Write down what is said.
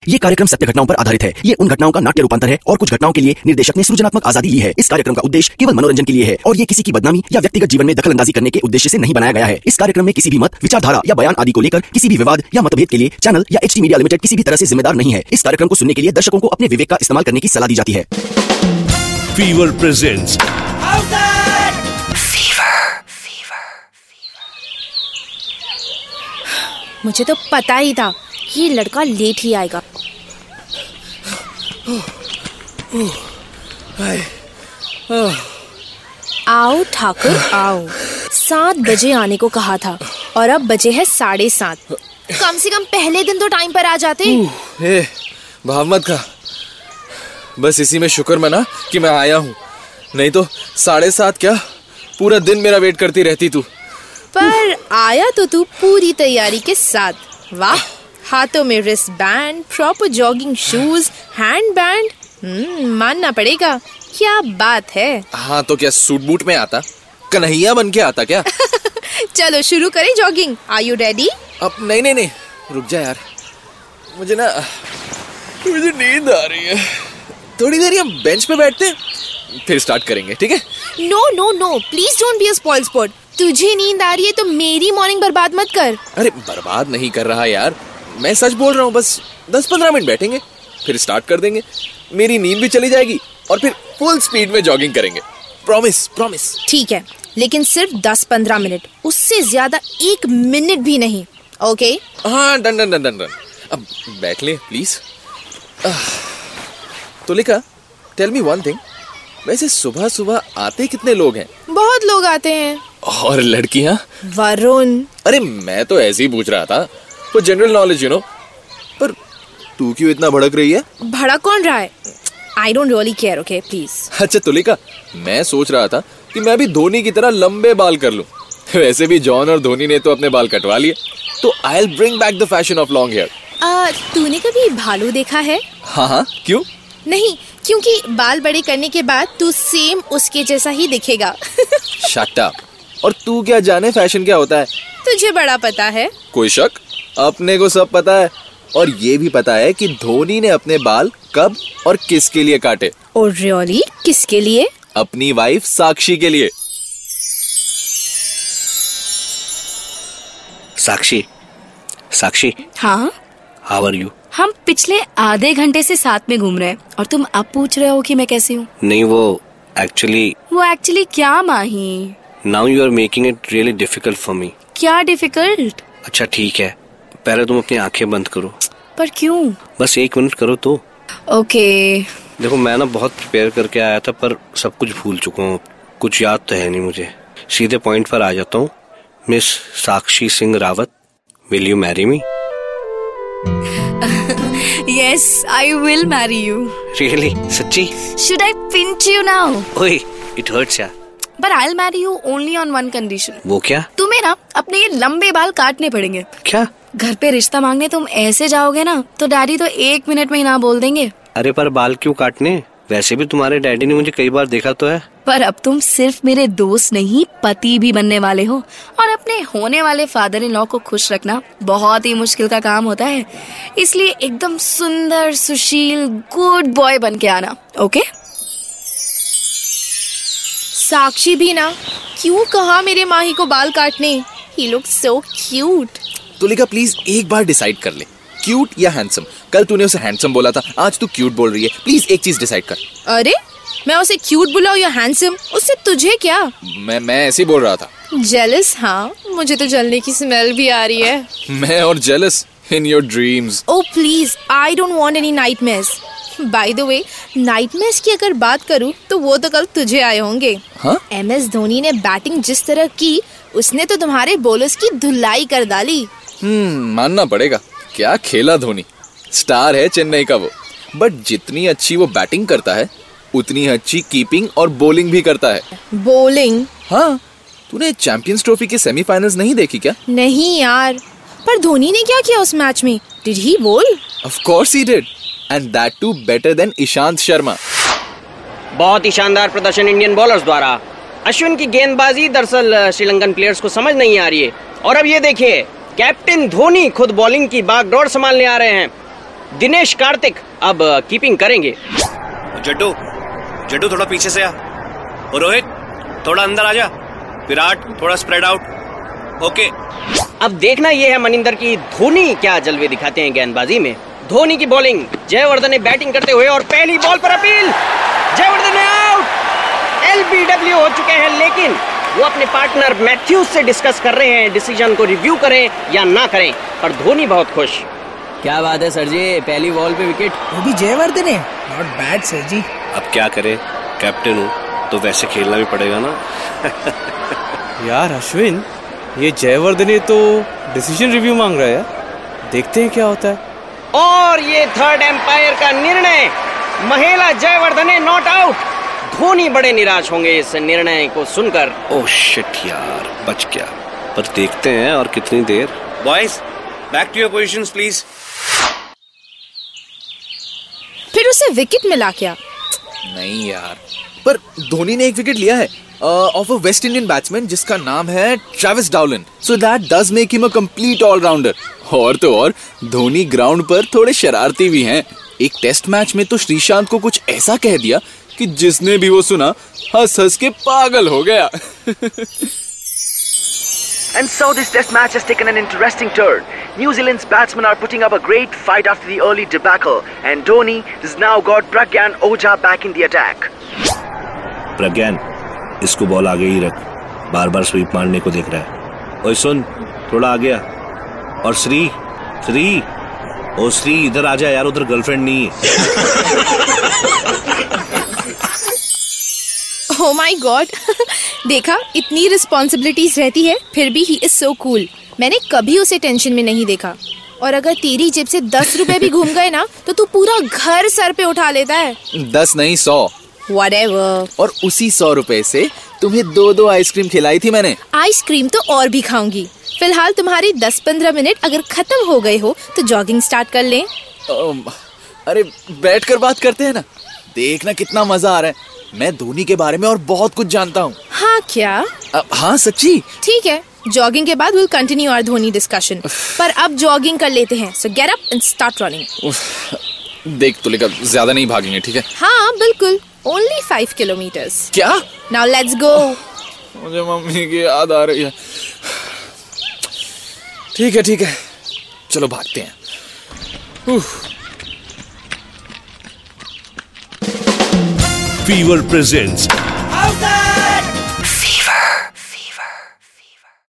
ये कार्यक्रम सत्य घटनाओं पर आधारित है। ये उन घटनाओं का नाट्य रूपांतर है और कुछ घटनाओं के लिए निर्देशक ने सृजनात्मक आजादी ली है। इस कार्यक्रम का उद्देश्य केवल मनोरंजन के लिए है और ये किसी की बदनामी या व्यक्तिगत जीवन में दखलंदाजी करने के उद्देश्य से नहीं बनाया गया है। इस कार्यक्रम में किसी भी मत, विचारधारा या बयान आदि को लेकर किसी भी विवाद या मतभेद के लिए चैनल या HT मीडिया लिमिटेड किसी भी तरह से जिम्मेदार नहीं है। इस कार्यक्रम को सुनने के लिए दर्शकों को अपने विवेक का इस्तेमाल करने की सलाह दी जाती है। फीवर प्रेजेंट्स मुझे तो पता ही था ये लड़का लेट ही आएगा। आओ ठाकुर आओ, 7 बजे आने को कहा था और अब बजे है 7:30। कम से कम पहले दिन तो टाइम पर आ जाते। भाव मत खा, बस इसी में शुक्र मना कि मैं आया हूँ, नहीं तो 7:30 क्या पूरा दिन मेरा वेट करती रहती तू। पर आया तो तू पूरी तैयारी के साथ। वाह, हाथों में wrist band, proper jogging shoes, hand band, मानना पड़ेगा, क्या बात है। हाँ तो क्या सूट बूट में आता, कन्हैया बन के आता क्या? चलो शुरू करें जॉगिंग। Are you ready? अब नहीं, रुक जा यार, मुझे नींद आ रही है। थोड़ी देर हम बेंच पे बैठते फिर स्टार्ट करेंगे, ठीक है? No please don't be a spoil sport. तुझे नींद आ रही है तो मेरी मॉर्निंग बर्बाद मत कर। अरे बर्बाद नहीं कर रहा यार, मैं सच बोल रहा हूँ। बस 10-15 मिनट बैठेंगे फिर स्टार्ट कर देंगे, मेरी नींद भी चली जाएगी और फिर फुल स्पीड में जॉगिंग करेंगे। प्रॉमिस। ठीक है, लेकिन सिर्फ 10-15 मिनट, उससे ज्यादा 1 मिनट भी नहीं। ओके? हाँ डन। अब बैठ ले please. Tulika, tell me one thing, वैसे सुबह सुबह आते कितने लोग हैं? बहुत लोग आते हैं। और लड़कियां? वरुण। अरे मैं तो ऐसे ही पूछ रहा था, तो जनरल नॉलेज यू नो। पर तू क्यों इतना भड़क रही है? भड़क कौन रहा है? I don't really care, okay please. अच्छा तुलिका, मैं सोच रहा था कि मैं भी धोनी की तरह लंबे बाल कर लूं। वैसे भी जॉन और धोनी ने तो अपने बाल कटवा लिए, तो I will bring back the fashion of long hair. तूने कभी भालू देखा है? हाँ, क्यों? नहीं, क्योंकि बाल बड़े करने के बाद तू सेम उसके जैसा ही दिखेगा। Shut up. और तू क्या जाने फैशन क्या होता है? तुझे बड़ा पता है। कोई शक? अपने को सब पता है, और ये भी पता है कि धोनी ने अपने बाल कब और किसके लिए काटे। और रियली किसके लिए? अपनी वाइफ साक्षी के लिए। साक्षी। हाँ? How are you? हम पिछले आधे घंटे से साथ में घूम रहे हैं और तुम अब पूछ रहे हो कि मैं कैसी हूँ? नहीं, वो एक्चुअली क्या Mahi? Now you are making it really difficult for me. क्या डिफिकल्ट? अच्छा ठीक है, पहले तुम अपनी आंखें बंद करो। पर क्यों? बस 1 मिनट करो तो। ओके। देखो मैं ना बहुत प्रिपेयर करके आया था, पर सब कुछ भूल चुका हूँ, कुछ याद तो है नहीं मुझे। सीधे पॉइंट पर आ जाता हूँ। Miss Sakshi Singh Rawat, will you marry me? Yes, I will marry you. Really? सच्ची? Should I pinch you now? ओए, it hurts यार। But I'll marry you only on one condition. वो क्या? तुम्हें ना अपने ये लंबे बाल काटने पड़ेंगे। क्या? घर पे रिश्ता मांगने तुम ऐसे जाओगे ना तो डैडी तो 1 मिनट में ही ना बोल देंगे। अरे पर बाल क्यों काटने? वैसे भी तुम्हारे डैडी ने मुझे कई बार देखा तो है। पर अब तुम सिर्फ मेरे दोस्त नहीं, पति भी बनने वाले हो, और अपने होने वाले फादर इन लॉ को खुश रखना बहुत ही मुश्किल का काम होता है। इसलिए एकदम सुंदर, सुशील, गुड बॉय बन के आना। ओके? साक्षी भी ना क्यों कहा मेरे माही को बाल काटने? He looks so cute. Tulika please एक बार डिसाइड कर ले, क्यूट या हैंडसम। कल तूने उसे हैंडसम बोला था, आज तू क्यूट बोल रही है। प्लीज एक चीज डिसाइड कर। अरे मैं उसे क्यूट बुलाऊं या हैंडसम, उससे तुझे क्या? मैं ऐसे ही बोल रहा था। जेलस? हाँ, मुझे तो जलने की स्मेल भी आ रही है। मैं और jealous in your dreams. Oh please, I don't want any nightmares. By the way, nightmares की अगर बात करूं तो वो तो कल तुझे आए होंगे। हाँ? MS धोनी ने बैटिंग जिस तरह की, उसने तो तुम्हारे बॉलर्स की धुलाई कर डाली। मानना पड़ेगा, क्या खेला धोनी। स्टार है चेन्नई का वो, बट जितनी अच्छी वो बैटिंग करता है उतनी अच्छी कीपिंग और बॉलिंग भी करता है। बॉलिंग? हाँ, तूने चैंपियंस ट्रॉफी के सेमीफाइनल्स नहीं देखी क्या? नहीं यार, पर धोनी ने क्या किया उस मैच में? Did he bowl? Of course he did, and that too better than Ishant Sharma. बहुत ही शानदार प्रदर्शन इंडियन बॉलर्स द्वारा। अश्विन की गेंदबाजी दरअसल श्रीलंकन प्लेयर्स को समझ नहीं आ रही है। और अब ये देखिए, कैप्टन धोनी खुद बॉलिंग की बागडोर संभालने आ रहे हैं। दिनेश कार्तिक अब कीपिंग करेंगे। जड्डू जड्डू थोड़ा पीछे से आ, और रोहित थोड़ा अंदर आ जा, विराट थोड़ा स्प्रेड आउट। ओके। अब देखना ये है मनिंदर की धोनी क्या जलवे दिखाते हैं गेंदबाजी में। धोनी की बॉलिंग, जयवर्धन ने बैटिंग करते हुए और पहली बॉल पर अपील, जयवर्धन आउट। LBW हो चुके हैं, लेकिन वो अपने पार्टनर मैथ्यूज से डिस्कस कर रहे हैं डिसीजन को रिव्यू करें या ना करें, पर धोनी बहुत खुश। क्या बात है सर जी, पहली बॉल पे विकेट। वो भी जयवर्धन है, नॉट बैड सर जी। अब क्या करे, कैप्टन हूँ तो वैसे खेलना भी पड़ेगा ना। यार अश्विन, ये जयवर्धने तो डिसीजन रिव्यू मांग रहा है, देखते हैं क्या होता है। और ये थर्ड एम्पायर का निर्णय, महिला जयवर्धने नॉट आउट। धोनी बड़े निराश होंगे इस निर्णय को सुनकर। ओह शिट यार, बच गया, पर देखते हैं और कितनी देर। Boys back to your positions please. फिर उसे विकेट मिला क्या? नहीं यार, पर धोनी ने एक विकेट लिया है off a West Indian batsman जिसका नाम है Travis Dowlin, so that does make him a complete allrounder. और तो और धोनी ग्राउंड पर थोड़े शरारती भी हैं। एक टेस्ट मैच में तो श्रीशांत को कुछ ऐसा कह दिया कि जिसने भी वो सुना हंस हंस के पागल हो गया। And so this test match has taken an interesting turn. New Zealand's batsmen are putting up a great fight after the early debacle, and Dhoni has now got Pragyan Ojha back in the attack. प्रज्ञान, इसको ball आगे ही रख, बार बार SVEEP मारने को देख रहा है। ओए सुन, थोड़ा आ गया। और श्री ओ श्री इधर आ जा यार, उधर गर्लफ्रेंड नहीं है। Oh my God! देखा, इतनी रिस्पॉन्सिबिलिटीज रहती है फिर भी ही इज सो कूल। मैंने कभी उसे टेंशन में नहीं देखा। और अगर तेरी जेब से 10 रुपए भी घूम गए ना तो तू पूरा घर सर पे उठा लेता है। 10 नहीं 100। Whatever. और उसी 100 रुपए से तुम्हें 2 आइसक्रीम खिलाई थी मैंने। आइसक्रीम तो और भी खाऊंगी। फिलहाल तुम्हारी 10-15 मिनट अगर खत्म हो गए हो तो जॉगिंग स्टार्ट कर लें। अरे बैठकर बात करते हैं ना, देखना कितना मजा आ रहा है। मैं धोनी के बारे में और बहुत कुछ जानता हूँ। हाँ क्या? हाँ सच्ची। ठीक है, जॉगिंग के बाद will continue our Dhoni discussion. पर अब जॉगिंग कर लेते हैं, so get up and start running. देख तुलिका, ज्यादा नहीं भागेंगे, ठीक है? हाँ बिल्कुल, ओनली 5 किलोमीटर्स। क्या? Now let's go. मुझे मम्मी की याद आ रही है। ठीक है, चलो भागते हैं। Fever presents